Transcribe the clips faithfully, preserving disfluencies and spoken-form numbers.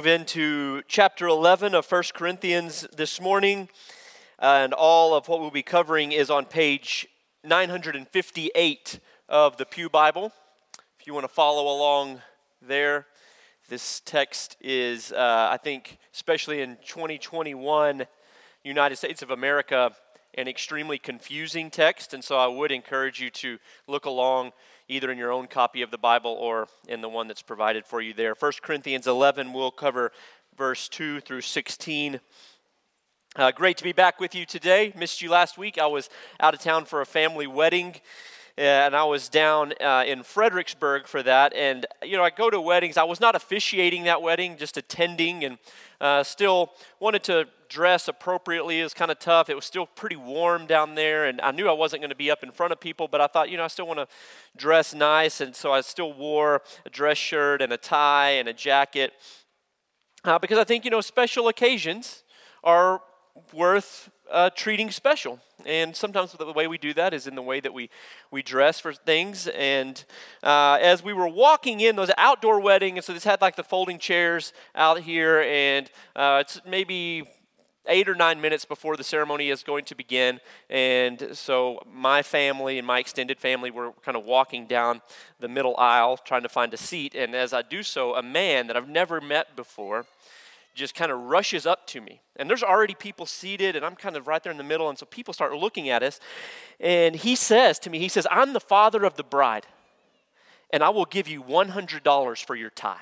into chapter eleven of First Corinthians this morning, and all of what we'll be covering is on page nine hundred fifty-eight of the Pew Bible. If you want to follow along there, this text is, uh, I think, especially in twenty twenty-one, United States of America, an extremely confusing text, and so I would encourage you to look along either in your own copy of the Bible or in the one that's provided for you there. First Corinthians eleven, we'll cover verse two through sixteen. Uh, great to be back with you today. Missed you last week. I was out of town for a family wedding, and I was down uh, in Fredericksburg for that. And, you know, I go to weddings. I was not officiating that wedding, just attending, and uh, still wanted to dress appropriately. It was kind of tough. It was still pretty warm down there, and I knew I wasn't going to be up in front of people, but I thought, you know, I still want to dress nice, and so I still wore a dress shirt and a tie and a jacket uh, because I think, you know, special occasions are worth uh, treating special, and sometimes the way we do that is in the way that we, we dress for things. And uh, as we were walking in, there was an outdoor wedding, and so this had like the folding chairs out here, and uh, it's maybe eight or nine minutes before the ceremony is going to begin, and so my family and my extended family were kind of walking down the middle aisle trying to find a seat, and as I do so, a man that I've never met before just kind of rushes up to me, and there's already people seated, and I'm kind of right there in the middle, and so people start looking at us, and he says to me, he says, "I'm the father of the bride, and I will give you one hundred dollars for your tie."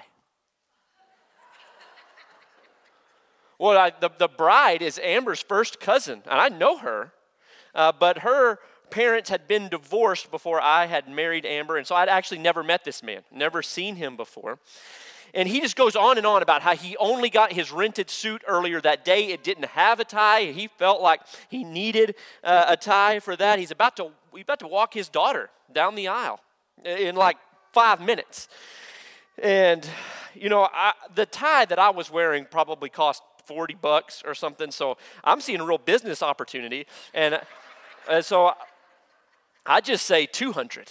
Well, I, the, the bride is Amber's first cousin, and I know her, uh, but her parents had been divorced before I had married Amber, and so I'd actually never met this man, never seen him before. And he just goes on and on about how he only got his rented suit earlier that day. It didn't have a tie, and he felt like he needed uh, a tie for that. He's about to, he's about to walk his daughter down the aisle in like five minutes. And, you know, I, the tie that I was wearing probably cost forty bucks or something, so I'm seeing a real business opportunity, and uh, so I just say two hundred.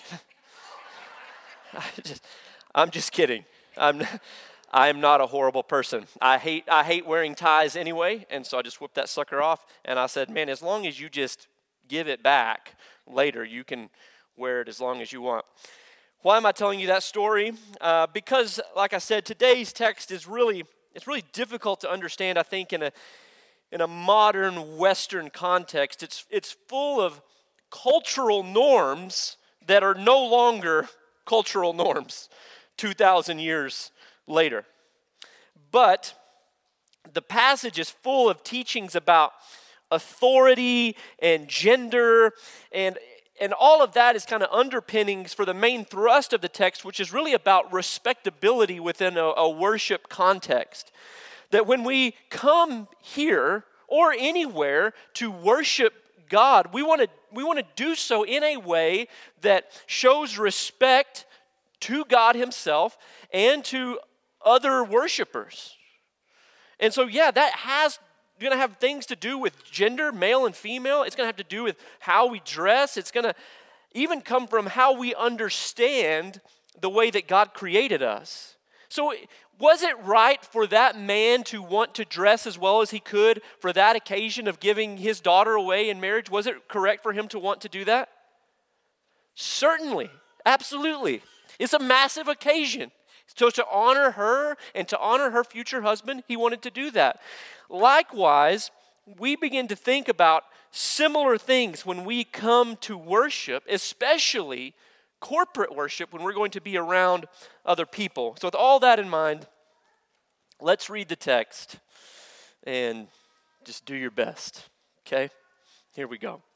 I just, I'm just kidding. I'm I'm not a horrible person. I hate I hate wearing ties anyway, and so I just whipped that sucker off, and I said, "Man, as long as you just give it back later, you can wear it as long as you want." Why am I telling you that story? Uh, because, like I said, today's text is really It's really difficult to understand, I think, in a in a modern Western context. It's it's full of cultural norms that are no longer cultural norms two thousand years later. But the passage is full of teachings about authority and gender, and And all of that is kind of underpinnings for the main thrust of the text, which is really about respectability within a, a worship context. That when we come here or anywhere to worship God, we want to we want to do so in a way that shows respect to God Himself and to other worshipers. And so, yeah, that has going to have things to do with gender, male and female. It's going to have to do with how we dress. It's going to even come from how we understand the way that God created us. So was it right for that man to want to dress as well as he could for that occasion of giving his daughter away in marriage? Was it correct for him to want to do that? Certainly, absolutely. It's a massive occasion. So to honor her and to honor her future husband, he wanted to do that. Likewise, we begin to think about similar things when we come to worship, especially corporate worship, when we're going to be around other people. So with all that in mind, let's read the text and just do your best, okay? Here we go.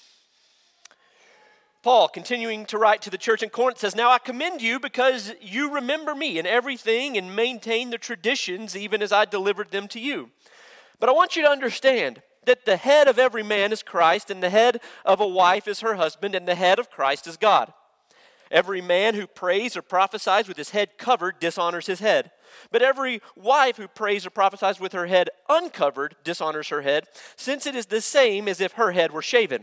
Paul, continuing to write to the church in Corinth, says, "Now I commend you because you remember me in everything and maintain the traditions even as I delivered them to you. But I want you to understand that the head of every man is Christ, and the head of a wife is her husband, and the head of Christ is God. Every man who prays or prophesies with his head covered dishonors his head. But every wife who prays or prophesies with her head uncovered dishonors her head, since it is the same as if her head were shaven.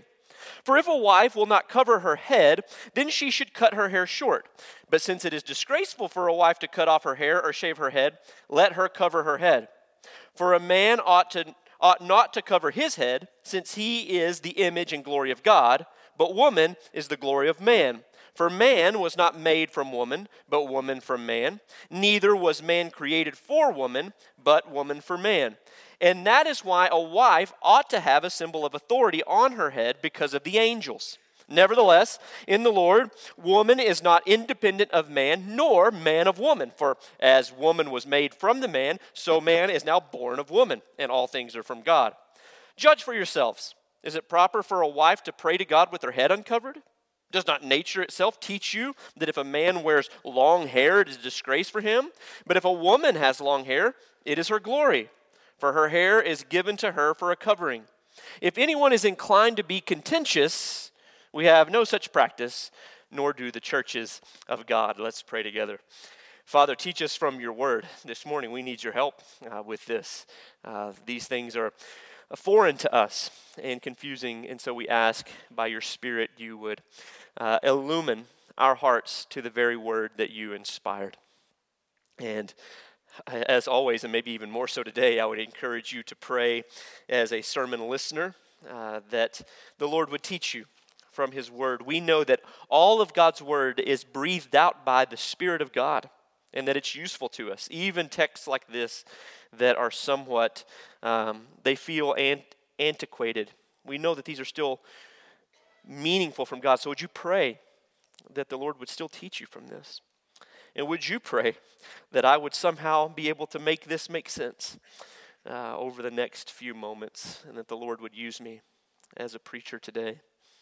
For if a wife will not cover her head, then she should cut her hair short. But since it is disgraceful for a wife to cut off her hair or shave her head, let her cover her head. For a man ought to ought not to cover his head, since he is the image and glory of God, but woman is the glory of man. For man was not made from woman, but woman from man. Neither was man created for woman, but woman for man. And that is why a wife ought to have a symbol of authority on her head because of the angels. Nevertheless, in the Lord, woman is not independent of man, nor man of woman. For as woman was made from the man, so man is now born of woman, and all things are from God. Judge for yourselves. Is it proper for a wife to pray to God with her head uncovered? Does not nature itself teach you that if a man wears long hair, it is a disgrace for him? But if a woman has long hair, it is her glory, for her hair is given to her for a covering. If anyone is inclined to be contentious, we have no such practice, nor do the churches of God. Let's pray together. Father, teach us from your word. This morning we need your help uh, with this. Uh, these things are foreign to us and confusing, and so we ask by your Spirit you would uh, illumine our hearts to the very word that you inspired. And as always, and maybe even more so today, I would encourage you to pray as a sermon listener uh, that the Lord would teach you from his word. We know that all of God's word is breathed out by the Spirit of God and that it's useful to us. Even texts like this that are somewhat, um, they feel ant- antiquated. We know that these are still meaningful from God. So would you pray that the Lord would still teach you from this? And would you pray that I would somehow be able to make this make sense uh, over the next few moments, and that the Lord would use me as a preacher today?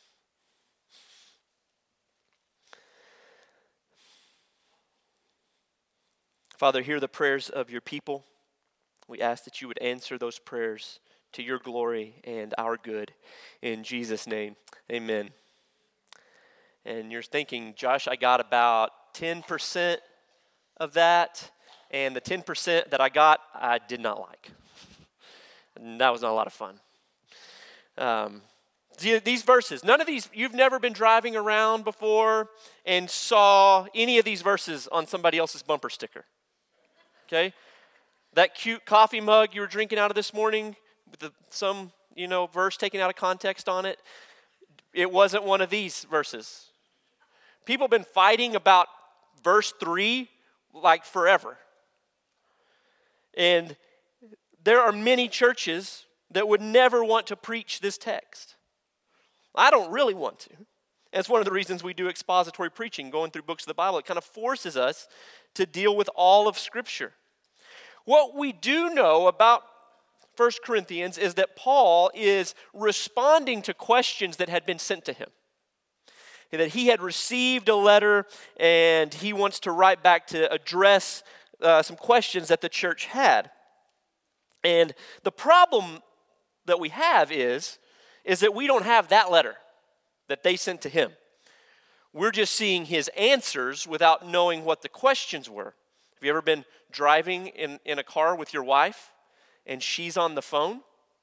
Father, hear the prayers of your people. We ask that you would answer those prayers to your glory and our good. In Jesus' name, amen. And you're thinking, Josh, I got about ten percent of that, and the ten percent that I got, I did not like. And that was not a lot of fun. Um, these verses, none of these, you've never been driving around before and saw any of these verses on somebody else's bumper sticker. Okay? That cute coffee mug you were drinking out of this morning with the, some, you know, verse taken out of context on it, it wasn't one of these verses. People have been fighting about verse three like forever. And there are many churches that would never want to preach this text. I don't really want to. And it's one of the reasons we do expository preaching, going through books of the Bible. It kind of forces us to deal with all of Scripture. What we do know about First Corinthians is that Paul is responding to questions that had been sent to him. That he had received a letter and he wants to write back to address uh, some questions that the church had. And the problem that we have is, is that we don't have that letter that they sent to him. We're just seeing his answers without knowing what the questions were. Have you ever been driving in, in a car with your wife and she's on the phone?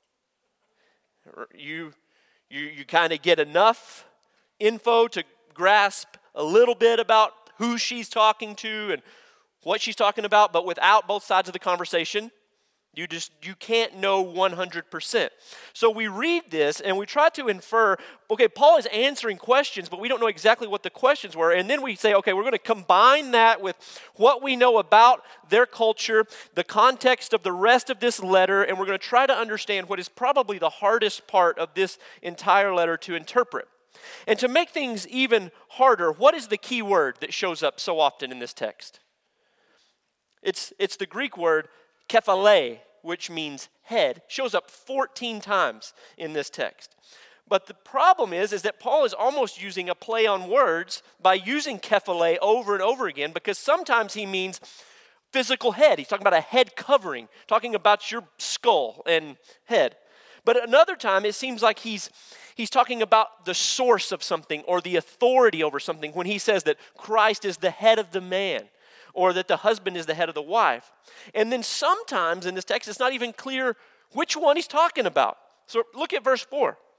You, you, you kind of get enough info to grasp a little bit about who she's talking to and what she's talking about, but without both sides of the conversation, you just you can't know one hundred percent. So we read this and we try to infer, okay, Paul is answering questions, but we don't know exactly what the questions were. And then we say, okay, we're going to combine that with what we know about their culture, the context of the rest of this letter, and we're going to try to understand what is probably the hardest part of this entire letter to interpret. And to make things even harder, what is the key word that shows up so often in this text? It's, it's the Greek word kephale, which means head. Shows up fourteen times in this text. But the problem is, is that Paul is almost using a play on words by using kephale over and over again, because sometimes he means physical head. He's talking about a head covering, talking about your skull and head. But another time, it seems like he's he's talking about the source of something or the authority over something when he says that Christ is the head of the man, or that the husband is the head of the wife. And then sometimes in this text, it's not even clear which one he's talking about. So look at verse four.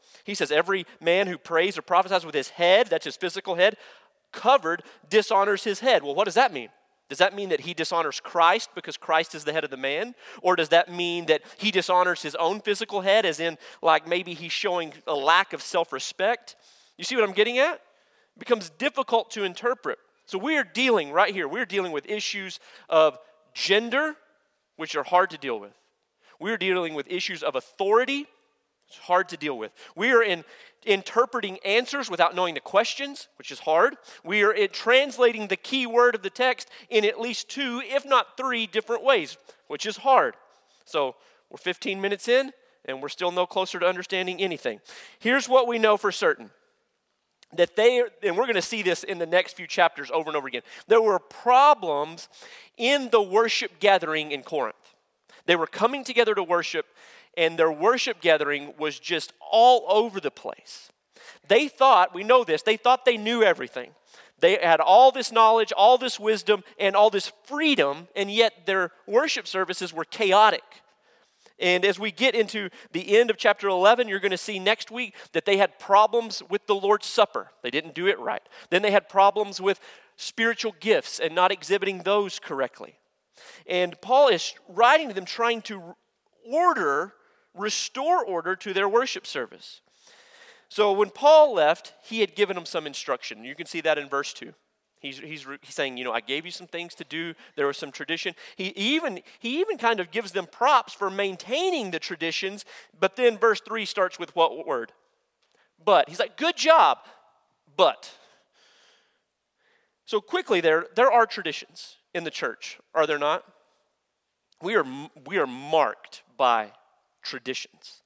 He says every man who prays or prophesies with his head, that's his physical head, covered, dishonors his head. Well, what does that mean? Does that mean that he dishonors Christ because Christ is the head of the man? Or does that mean that he dishonors his own physical head, as in, like, maybe he's showing a lack of self-respect? You see what I'm getting at? It becomes difficult to interpret. So we're dealing right here, we're dealing with issues of gender, which are hard to deal with. We're dealing with issues of authority. It's hard to deal with. We are in interpreting answers without knowing the questions, which is hard. We are in translating the key word of the text in at least two, if not three, different ways, which is hard. So we're fifteen minutes in, and we're still no closer to understanding anything. Here's what we know for certain. That they, and we're going to see this in the next few chapters over and over again. There were problems in the worship gathering in Corinth. They were coming together to worship, and their worship gathering was just all over the place. They thought, we know this, they thought they knew everything. They had all this knowledge, all this wisdom, and all this freedom, and yet their worship services were chaotic. And as we get into the end of chapter eleven, you're going to see next week that they had problems with the Lord's Supper. They didn't do it right. Then they had problems with spiritual gifts and not exhibiting those correctly. And Paul is writing to them trying to order, restore order to their worship service. So when Paul left, he had given them some instruction. You can see that in verse two. He's, he's, he's saying, you know, I gave you some things to do. There was some tradition. He even, he even kind of gives them props for maintaining the traditions. But then verse three starts with what word? But. He's like, good job, but. So quickly there, there are traditions in the church, are there not? We are, we are marked by traditions.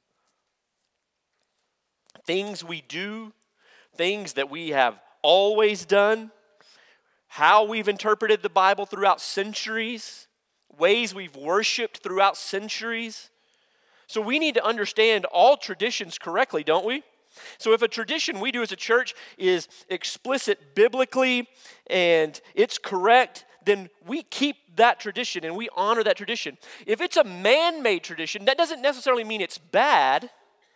Things we do, things that we have always done, how we've interpreted the Bible throughout centuries, ways we've worshiped throughout centuries. So we need to understand all traditions correctly, don't we? So if a tradition we do as a church is explicit biblically and it's correct, then we keep that tradition and we honor that tradition. If it's a man-made tradition, that doesn't necessarily mean it's bad,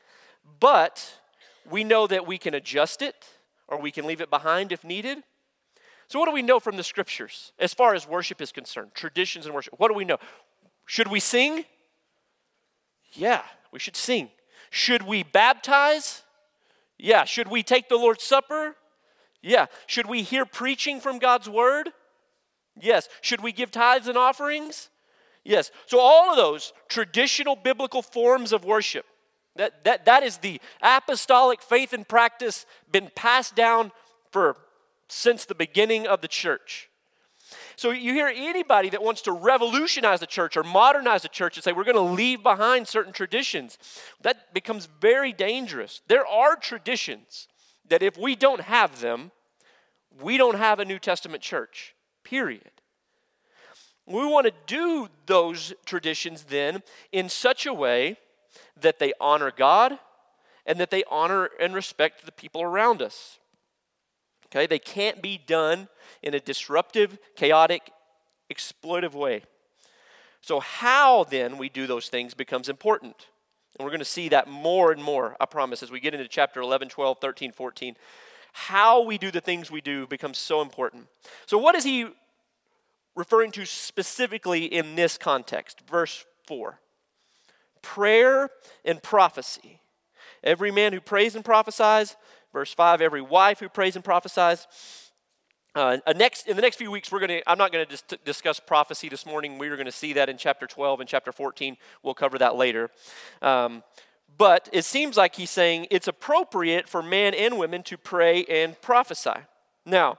but we know that we can adjust it or we can leave it behind if needed. So what do we know from the scriptures as far as worship is concerned? Traditions and worship. What do we know? Should we sing? Yeah, we should sing. Should we baptize? Yeah. Should we take the Lord's Supper? Yeah. Should we hear preaching from God's word? Yes. Should we give tithes and offerings? Yes. So all of those traditional biblical forms of worship, that, that, that is the apostolic faith and practice been passed down for since the beginning of the church. So you hear anybody that wants to revolutionize the church or modernize the church and say we're going to leave behind certain traditions, that becomes very dangerous. There are traditions that if we don't have them, we don't have a New Testament church, period. We want to do those traditions then in such a way that they honor God and that they honor and respect the people around us. Okay, they can't be done in a disruptive, chaotic, exploitive way. So how then we do those things becomes important. And we're going to see that more and more, I promise, as we get into chapter eleven, twelve, thirteen, fourteen. How we do the things we do becomes so important. So what is he referring to specifically in this context? Verse four. Prayer and prophecy. Every man who prays and prophesies. Verse five, every wife who prays and prophesies. Uh, next, in the next few weeks, we're going to. I'm not going to dis- discuss prophecy this morning. We're going to see that in chapter twelve and chapter fourteen. We'll cover that later. Um, but it seems like he's saying it's appropriate for men and women to pray and prophesy. Now,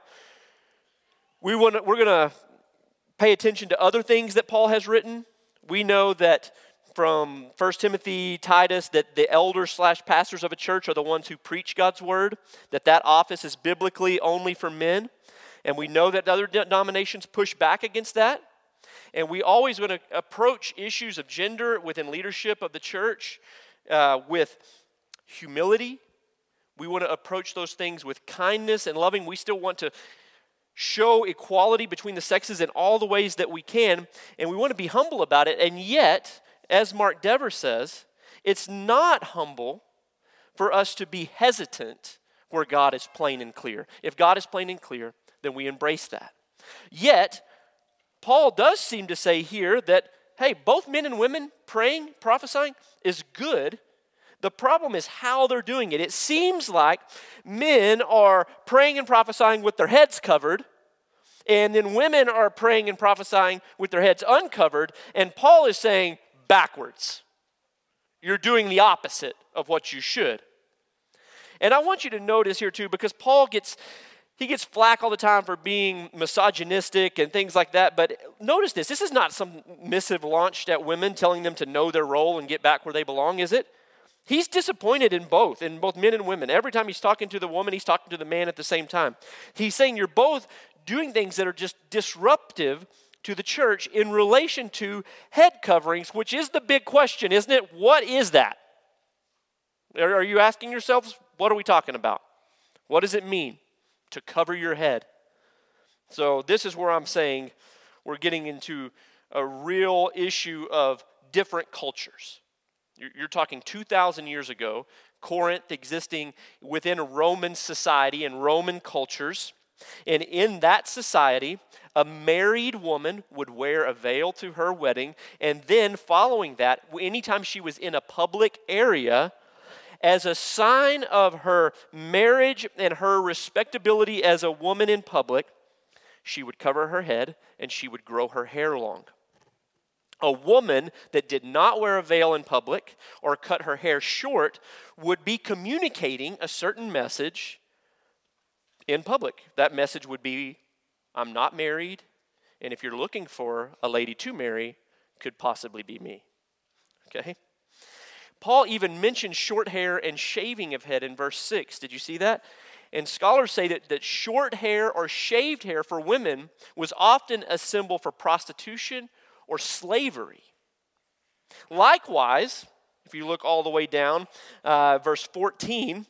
we want. We're going to pay attention to other things that Paul has written. We know that from First Timothy, Titus, that the elders slash pastors of a church are the ones who preach God's word, that that office is biblically only for men. And we know that other denominations push back against that. And we always want to approach issues of gender within leadership of the church uh, with humility. We want to approach those things with kindness and loving. We still want to show equality between the sexes in all the ways that we can. And we want to be humble about it. And yet, as Mark Dever says, it's not humble for us to be hesitant where God is plain and clear. If God is plain and clear, then we embrace that. Yet, Paul does seem to say here that, hey, both men and women praying, prophesying is good. The problem is how they're doing it. It seems like men are praying and prophesying with their heads covered, and then women are praying and prophesying with their heads uncovered, and Paul is saying backwards. You're doing the opposite of what you should. And I want you to notice here too, because Paul gets, he gets flack all the time for being misogynistic and things like that, but notice this, this is not some missive launched at women telling them to know their role and get back where they belong, is it? He's disappointed in both, in both men and women. Every time he's talking to the woman, he's talking to the man at the same time. He's saying you're both doing things that are just disruptive to the church in relation to head coverings, which is the big question, isn't it? What is that? Are you asking yourselves, what are we talking about? What does it mean to cover your head? So this is where I'm saying we're getting into a real issue of different cultures. You're talking two thousand years ago, Corinth existing within a Roman society and Roman cultures. And in that society, a married woman would wear a veil to her wedding. And then following that, anytime she was in a public area, as a sign of her marriage and her respectability as a woman in public, she would cover her head and she would grow her hair long. A woman that did not wear a veil in public or cut her hair short would be communicating a certain message in public. That message would be, I'm not married, and if you're looking for a lady to marry, could possibly be me. Okay? Paul even mentioned short hair and shaving of head in verse six. Did you see that? And scholars say that, that short hair or shaved hair for women was often a symbol for prostitution or slavery. Likewise, if you look all the way down, uh, verse fourteen,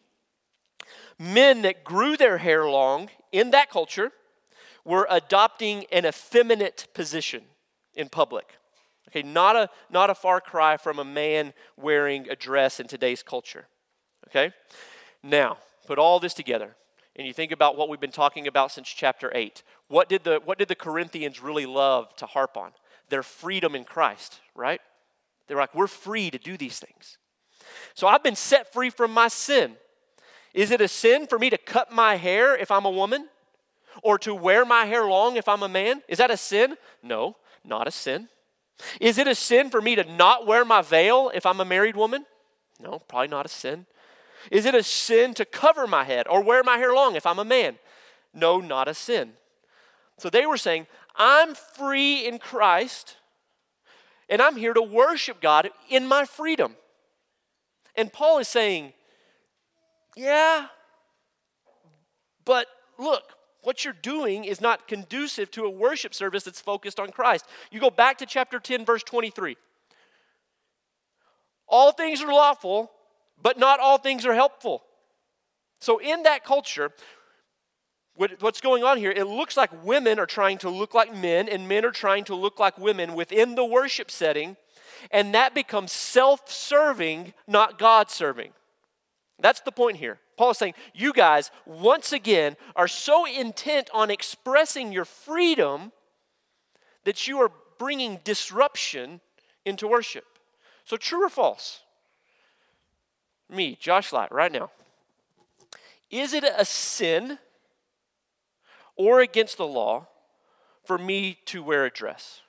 men that grew their hair long in that culture were adopting an effeminate position in public. Okay, not a, not a far cry from a man wearing a dress in today's culture. Okay? Now, put all this together, and you think about what we've been talking about since chapter eight. What did the, what did the Corinthians really love to harp on? Their freedom in Christ, right? They're like, we're free to do these things. So I've been set free from my sin. Is it a sin for me to cut my hair if I'm a woman? Or to wear my hair long if I'm a man? Is that a sin? No, not a sin. Is it a sin for me to not wear my veil if I'm a married woman? No, probably not a sin. Is it a sin to cover my head or wear my hair long if I'm a man? No, not a sin. So they were saying, I'm free in Christ, and I'm here to worship God in my freedom. And Paul is saying, yeah, but look, what you're doing is not conducive to a worship service that's focused on Christ. You go back to chapter ten, verse twenty-three. All things are lawful, but not all things are helpful. So in that culture, what's going on here, it looks like women are trying to look like men and men are trying to look like women within the worship setting, and that becomes self-serving, not God-serving. That's the point here. Paul is saying, you guys, once again, are so intent on expressing your freedom that you are bringing disruption into worship. So true or false? Me, Josh Light, right now. Is it a sin or against the law for me to wear a dress?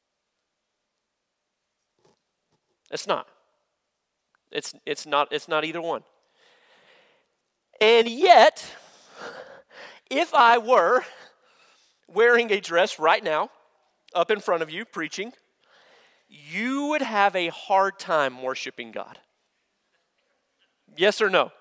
It's not. It's, it's not. It's not either one. And yet, if I were wearing a dress right now, up in front of you, preaching, you would have a hard time worshiping God. Yes or no?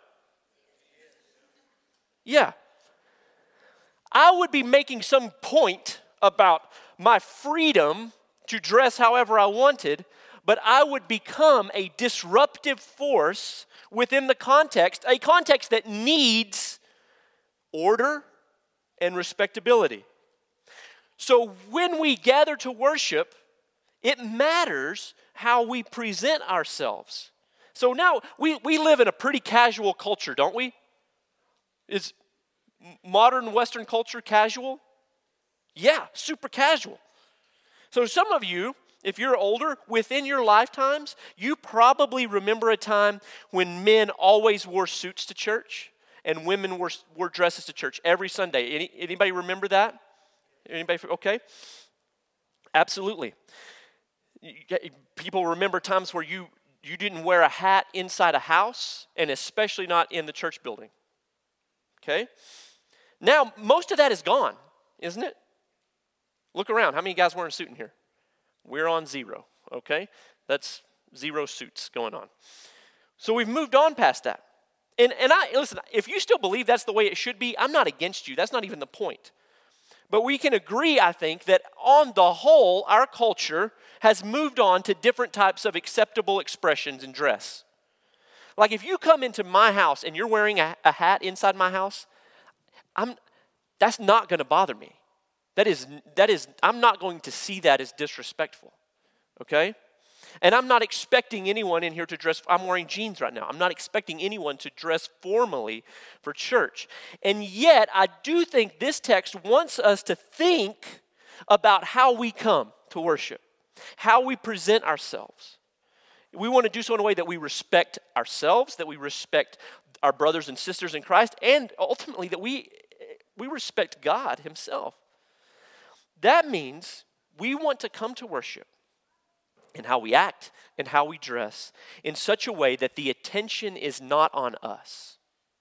Yeah. I would be making some point about my freedom to dress however I wanted, but I would become a disruptive force within the context, a context that needs order and respectability. So when we gather to worship, it matters how we present ourselves. So now we, we live in a pretty casual culture, don't we? Is modern Western culture casual? Yeah, super casual. So some of you, if you're older, within your lifetimes, you probably remember a time when men always wore suits to church and women wore, wore dresses to church every Sunday. Any, anybody remember that? Anybody? Okay. Absolutely. People remember times where you, you didn't wear a hat inside a house, and especially not in the church building. Okay? Now, most of that is gone, isn't it? Look around. How many guys wearing a suit in here? We're on zero, okay? That's zero suits going on. So we've moved on past that. And, and I, listen, if you still believe that's the way it should be, I'm not against you. That's not even the point. But we can agree, I think, that on the whole, our culture has moved on to different types of acceptable expressions in dress. Like if you come into my house and you're wearing a, a hat inside my house, I'm, that's not going to bother me. That is, that is, I'm not going to see that as disrespectful, okay? And I'm not expecting anyone in here to dress, I'm wearing jeans right now. I'm not expecting anyone to dress formally for church. And yet, I do think this text wants us to think about how we come to worship, how we present ourselves. We want to do so in a way that we respect ourselves, that we respect our brothers and sisters in Christ, and ultimately that we, we respect God himself. That means we want to come to worship in how we act and how we dress in such a way that the attention is not on us,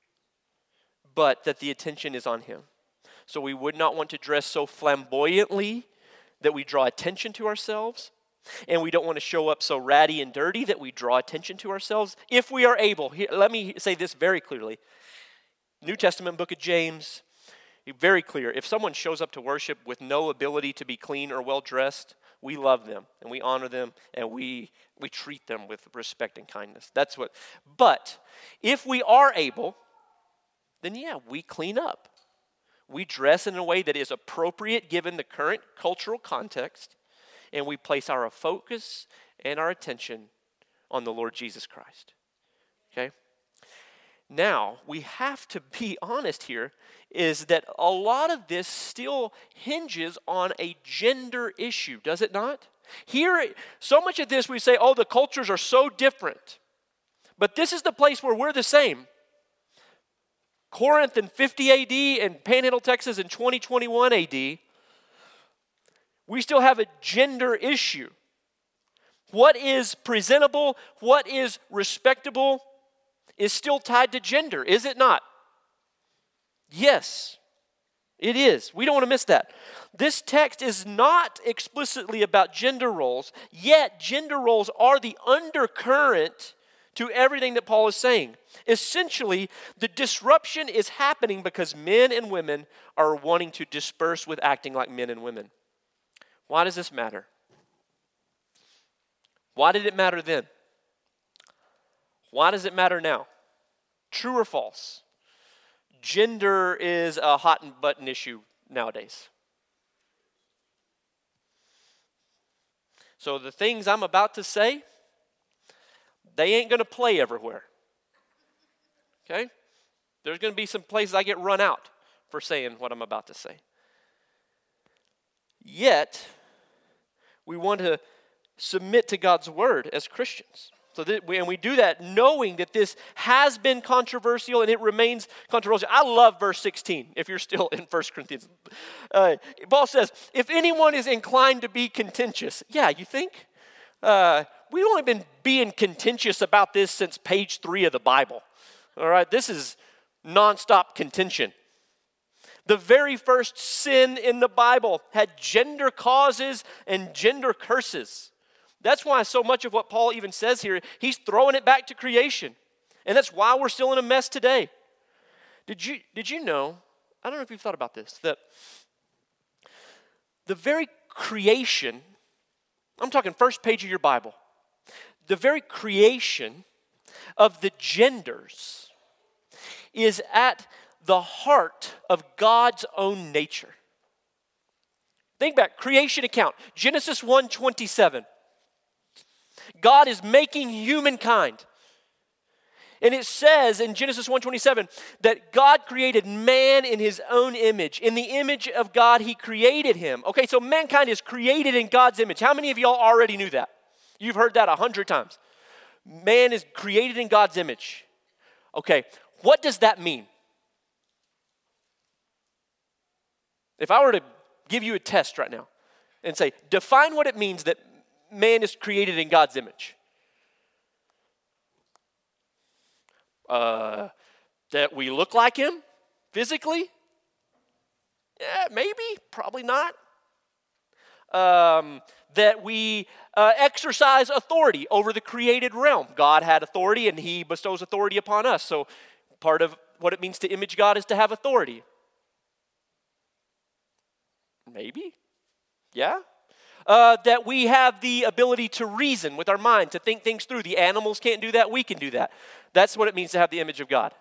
but that the attention is on him. So we would not want to dress so flamboyantly that we draw attention to ourselves, and we don't want to show up so ratty and dirty that we draw attention to ourselves. If we are able, here, let me say this very clearly. New Testament book of James, very clear. If someone shows up to worship with no ability to be clean or well-dressed, we love them and we honor them and we we treat them with respect and kindness. That's what. But if we are able, then yeah, we clean up. We dress in a way that is appropriate given the current cultural context, and we place our focus and our attention on the Lord Jesus Christ. Okay? Now, we have to be honest here, is that a lot of this still hinges on a gender issue, does it not? Here, so much of this we say, oh, the cultures are so different. But this is the place where we're the same. Corinth in fifty A D and Panhandle, Texas in twenty twenty-one A D, we still have a gender issue. What is presentable, what is respectable, is still tied to gender, is it not? Yes, it is. We don't want to miss that. This text is not explicitly about gender roles, yet gender roles are the undercurrent to everything that Paul is saying. Essentially, the disruption is happening because men and women are wanting to disperse with acting like men and women. Why does this matter? Why did it matter then? Why does it matter now? True or false? Gender is a hot button issue nowadays. So the things I'm about to say, they ain't going to play everywhere. Okay? There's going to be some places I get run out for saying what I'm about to say. Yet, we want to submit to God's word as Christians. So that we, and we do that knowing that this has been controversial and it remains controversial. I love verse sixteen, if you're still in First Corinthians. Uh, Paul says, if anyone is inclined to be contentious, yeah, you think? Uh, we've only been being contentious about this since page three of the Bible. All right, this is nonstop contention. The very first sin in the Bible had gender causes and gender curses. That's why so much of what Paul even says here, he's throwing it back to creation. And that's why we're still in a mess today. Did you, did you know, I don't know if you've thought about this, that the very creation, I'm talking first page of your Bible, the very creation of the genders is at the heart of God's own nature. Think back, creation account, Genesis one twenty-seven. God is making humankind. And it says in Genesis one twenty-seven that God created man in his own image. In the image of God, he created him. Okay, so mankind is created in God's image. How many of y'all already knew that? You've heard that a hundred times. Man is created in God's image. Okay, what does that mean? If I were to give you a test right now and say, define what it means that man is created in God's image. Uh, that we look like him physically? Yeah, maybe, probably not. Um, that we uh, exercise authority over the created realm. God had authority and he bestows authority upon us. So part of what it means to image God is to have authority. Maybe, yeah. Uh, that we have the ability to reason with our mind, to think things through. The animals can't do that, we can do that. That's what it means to have the image of God.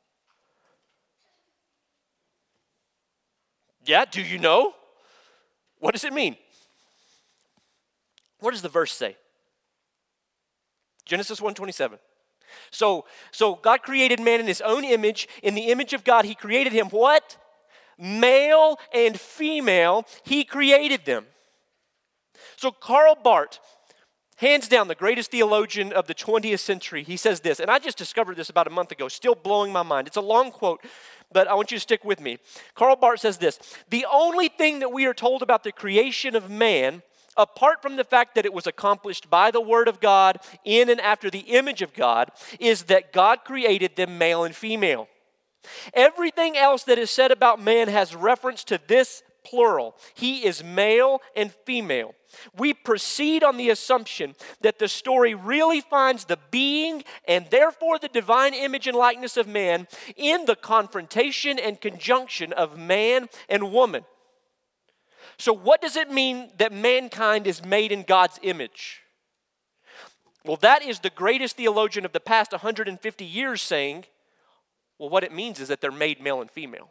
Yeah, do you know? What does it mean? What does the verse say? Genesis one twenty-seven. So, so God created man in his own image. In the image of God, he created him what? Male and female, he created them. So Karl Barth, hands down the greatest theologian of the twentieth century, he says this, and I just discovered this about a month ago, still blowing my mind. It's a long quote, but I want you to stick with me. Karl Barth says this, the only thing that we are told about the creation of man, apart from the fact that it was accomplished by the Word of God in and after the image of God, is that God created them male and female. Everything else that is said about man has reference to this plural. He is male and female. We proceed on the assumption that the story really finds the being and therefore the divine image and likeness of man in the confrontation and conjunction of man and woman. So what does it mean that mankind is made in God's image? Well, that is the greatest theologian of the past one hundred fifty years saying, well, what it means is that they're made male and female.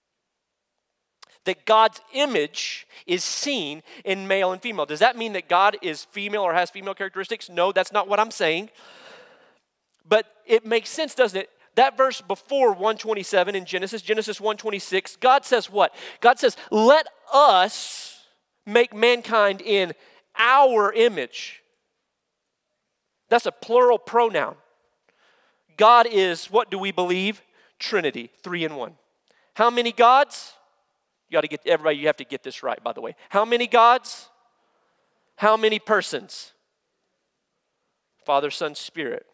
That God's image is seen in male and female. Does that mean that God is female or has female characteristics? No, that's not what I'm saying. But it makes sense, doesn't it? That verse before one twenty-seven in Genesis, Genesis one twenty-six, God says what? God says, let us make mankind in our image. That's a plural pronoun. God is, what do we believe? Trinity, three in one. How many gods? You got to get, everybody, you have to get this right, by the way. How many gods? How many persons? Father, Son, Spirit.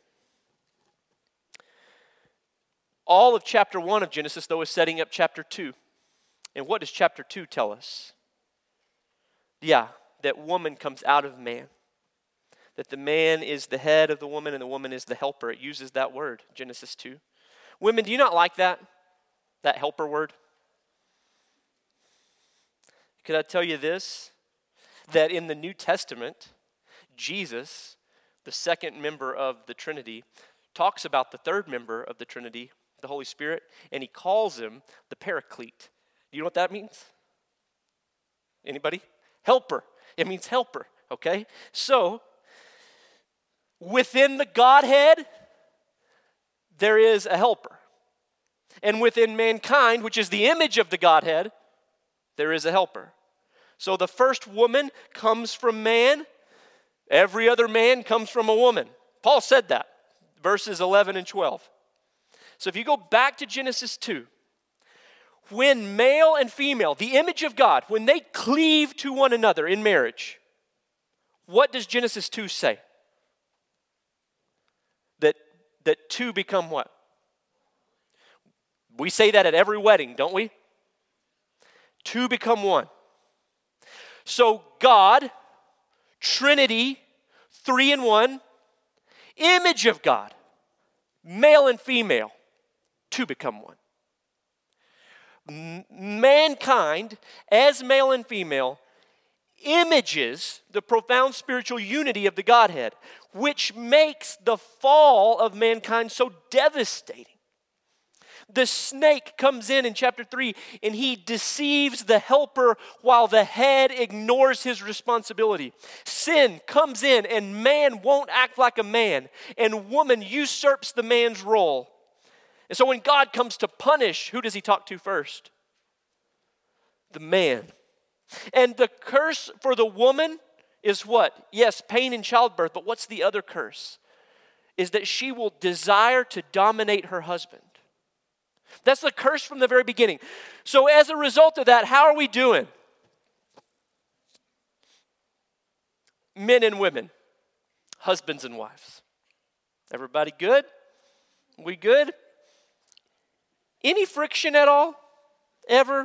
All of chapter one of Genesis, though, is setting up chapter two. And what does chapter two tell us? Yeah, that woman comes out of man. That the man is the head of the woman and the woman is the helper. It uses that word, Genesis two. Women, do you not like that? That helper word? Could I tell you this? That in the New Testament, Jesus, the second member of the Trinity, talks about the third member of the Trinity, the Holy Spirit, and he calls him the Paraclete. Do you know what that means? Anybody? Helper. It means helper, okay? So, within the Godhead, there is a helper. And within mankind, which is the image of the Godhead, there is a helper. So the first woman comes from man. Every other man comes from a woman. Paul said that, verses eleven and twelve. So if you go back to Genesis two, when male and female, the image of God, when they cleave to one another in marriage, what does Genesis two say? That, that two become what? We say that at every wedding, don't we? Two become one. So God, Trinity, three in one, image of God, male and female, two become one. M- mankind, as male and female, images the profound spiritual unity of the Godhead, which makes the fall of mankind so devastating. The snake comes in in chapter three and he deceives the helper while the head ignores his responsibility. Sin comes in and man won't act like a man, and woman usurps the man's role. And so when God comes to punish, who does he talk to first? The man. And the curse for the woman is what? Yes, pain in childbirth, but what's the other curse? Is that she will desire to dominate her husband. That's the curse from the very beginning. So as a result of that, how are we doing? Men and women, husbands and wives. Everybody good? We good? Any friction at all? Ever?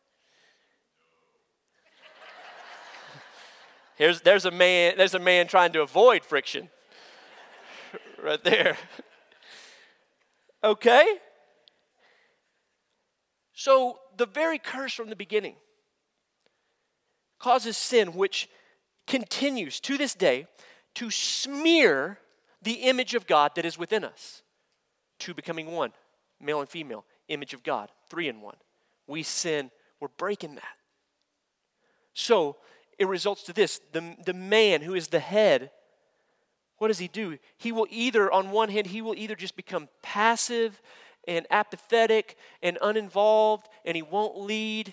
Here's, there's a man, there's a man trying to avoid friction. Right there. Okay? So the very curse from the beginning causes sin, which continues to this day to smear the image of God that is within us. Two becoming one, male and female, image of God, three in one. We sin, we're breaking that. So it results to this, the, the man who is the head, what does he do? He will either, on one hand, he will either just become passive and apathetic and uninvolved, and he won't lead.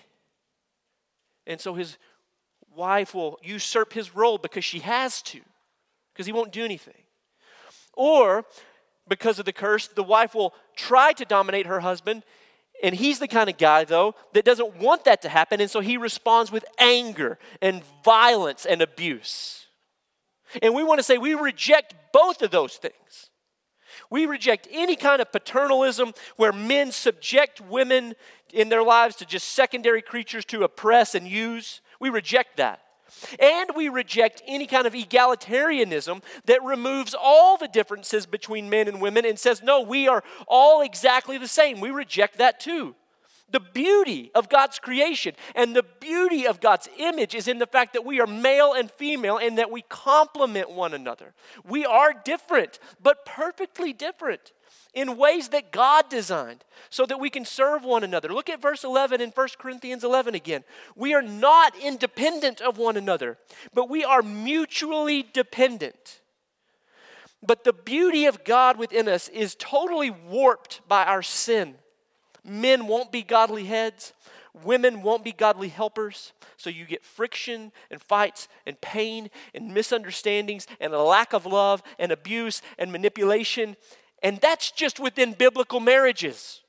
And so his wife will usurp his role because she has to, because he won't do anything. Or, because of the curse, the wife will try to dominate her husband, and he's the kind of guy, though, that doesn't want that to happen, and so he responds with anger and violence and abuse. And we want to say we reject both of those things. We reject any kind of paternalism where men subject women in their lives to just secondary creatures to oppress and use. We reject that. And we reject any kind of egalitarianism that removes all the differences between men and women and says, no, we are all exactly the same. We reject that too. The beauty of God's creation and the beauty of God's image is in the fact that we are male and female and that we complement one another. We are different, but perfectly different in ways that God designed so that we can serve one another. Look at verse eleven in First Corinthians eleven again. We are not independent of one another, but we are mutually dependent. But the beauty of God within us is totally warped by our sin. Men won't be godly heads. Women won't be godly helpers. So you get friction and fights and pain and misunderstandings and a lack of love and abuse and manipulation. And that's just within biblical marriages.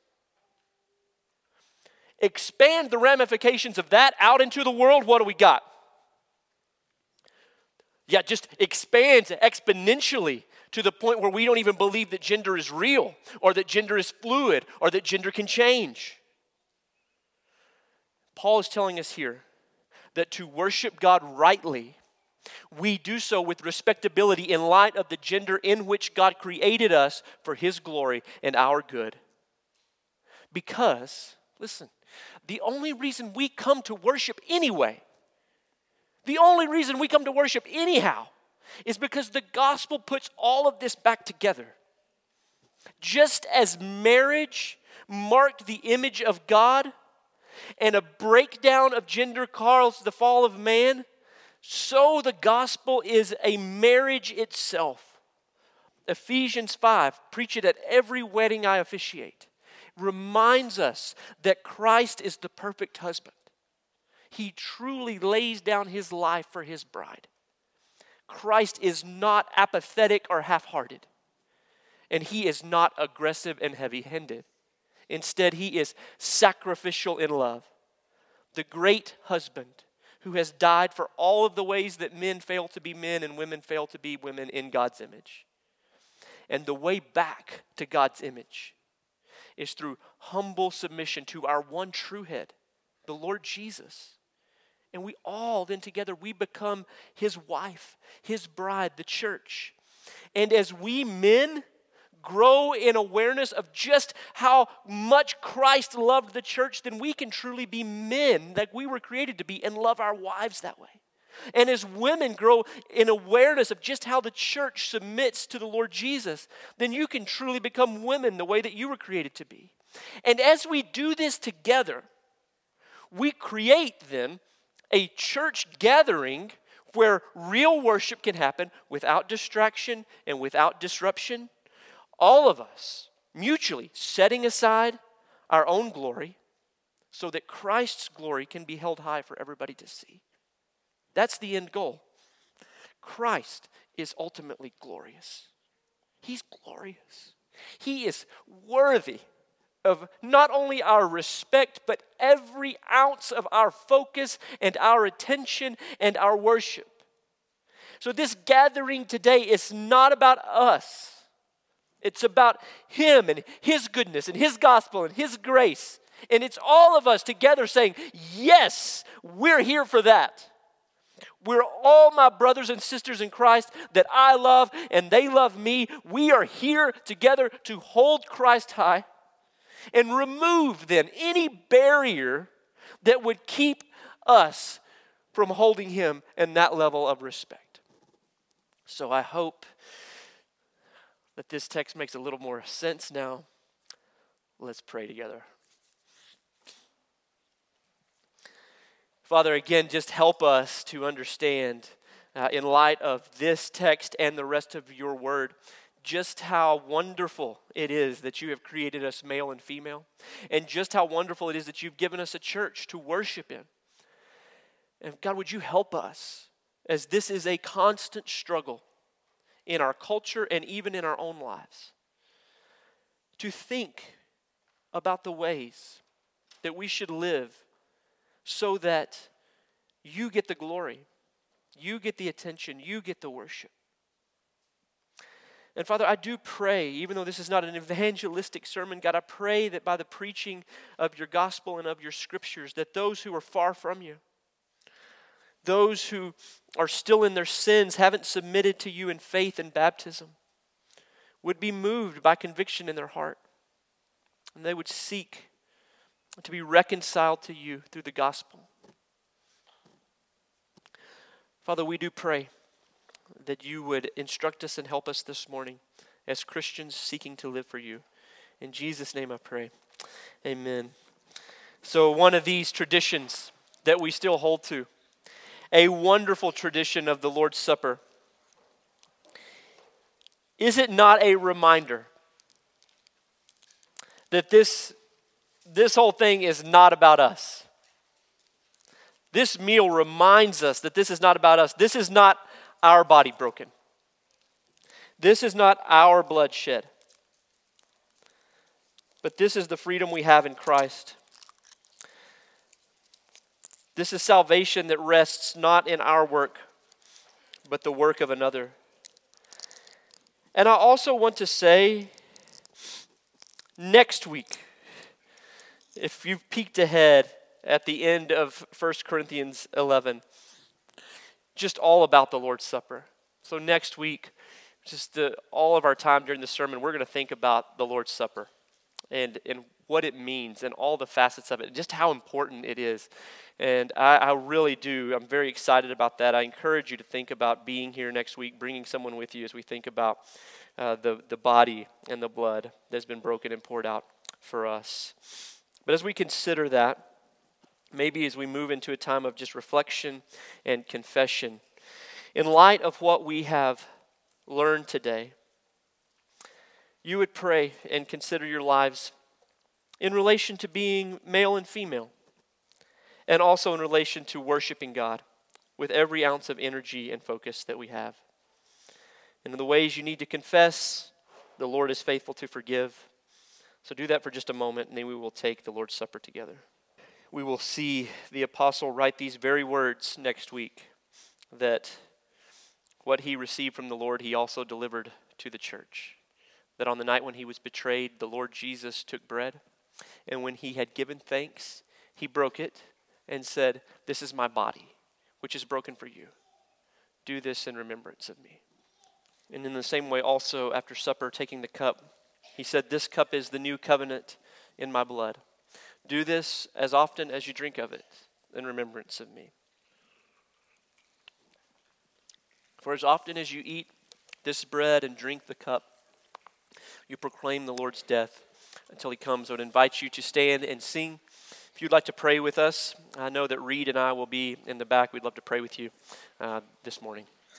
Expand the ramifications of that out into the world. What do we got? Yeah, just expands exponentially to the point where we don't even believe that gender is real or that gender is fluid or that gender can change. Paul is telling us here that to worship God rightly, we do so with respectability in light of the gender in which God created us for His glory and our good. Because, listen, the only reason we come to worship anyway, the only reason we come to worship anyhow, is because the gospel puts all of this back together. Just as marriage marked the image of God and a breakdown of gender caused the fall of man, so the gospel is a marriage itself. Ephesians five, preach it at every wedding I officiate, reminds us that Christ is the perfect husband. He truly lays down his life for his bride. Christ is not apathetic or half-hearted, and he is not aggressive and heavy-handed. Instead, he is sacrificial in love. The great husband who has died for all of the ways that men fail to be men and women fail to be women in God's image. And the way back to God's image is through humble submission to our one true head, the Lord Jesus. And we all then together, we become his wife, his bride, the church. And as we men grow in awareness of just how much Christ loved the church, then we can truly be men like we were created to be and love our wives that way. And as women grow in awareness of just how the church submits to the Lord Jesus, then you can truly become women the way that you were created to be. And as we do this together, we create then a church gathering where real worship can happen without distraction and without disruption. All of us mutually setting aside our own glory so that Christ's glory can be held high for everybody to see. That's the end goal. Christ is ultimately glorious. He's glorious. He is worthy of not only our respect, but every ounce of our focus and our attention and our worship. So this gathering today is not about us. It's about Him and His goodness and His gospel and His grace. And it's all of us together saying, yes, we're here for that. We're all my brothers and sisters in Christ that I love and they love me. We are here together to hold Christ high and remove then any barrier that would keep us from holding Him in that level of respect. So I hope that this text makes a little more sense now. Let's pray together. Father, again, just help us to understand, uh, in light of this text and the rest of your word, just how wonderful it is that you have created us male and female, and just how wonderful it is that you've given us a church to worship in. And God, would you help us, as this is a constant struggle in our culture and even in our own lives, to think about the ways that we should live so that you get the glory, you get the attention, you get the worship. And Father, I do pray, even though this is not an evangelistic sermon, God, I pray that by the preaching of your gospel and of your scriptures, that those who are far from you, those who are still in their sins, haven't submitted to you in faith and baptism, would be moved by conviction in their heart. And they would seek to be reconciled to you through the gospel. Father, we do pray that you would instruct us and help us this morning as Christians seeking to live for you. In Jesus' name I pray. Amen. So one of these traditions that we still hold to, a wonderful tradition of the Lord's Supper, is it not a reminder that this This whole thing is not about us? This meal reminds us that this is not about us. This is not our body broken. This is not our blood shed. But this is the freedom we have in Christ. This is salvation that rests not in our work, but the work of another. And I also want to say, next week, if you've peeked ahead at the end of First Corinthians eleven, just all about the Lord's Supper. So next week, just the, all of our time during the sermon, we're going to think about the Lord's Supper and, and what it means and all the facets of it and just how important it is. And I, I really do. I'm very excited about that. I encourage you to think about being here next week, bringing someone with you as we think about uh, the, the body and the blood that's been broken and poured out for us. But as we consider that, maybe as we move into a time of just reflection and confession, in light of what we have learned today, you would pray and consider your lives in relation to being male and female, and also in relation to worshiping God with every ounce of energy and focus that we have. And in the ways you need to confess, the Lord is faithful to forgive. So do that for just a moment, and then we will take the Lord's Supper together. We will see the apostle write these very words next week, that what he received from the Lord, he also delivered to the church. That on the night when he was betrayed, the Lord Jesus took bread, and when he had given thanks, he broke it and said, "This is my body, which is broken for you. Do this in remembrance of me." And in the same way also, after supper, taking the cup, he said, "This cup is the new covenant in my blood. Do this as often as you drink of it in remembrance of me. For as often as you eat this bread and drink the cup, you proclaim the Lord's death until he comes, I would invite you to stand and sing. If you'd like to pray with us, I know that Reed and I will be in the back. We'd love to pray with you uh, this morning.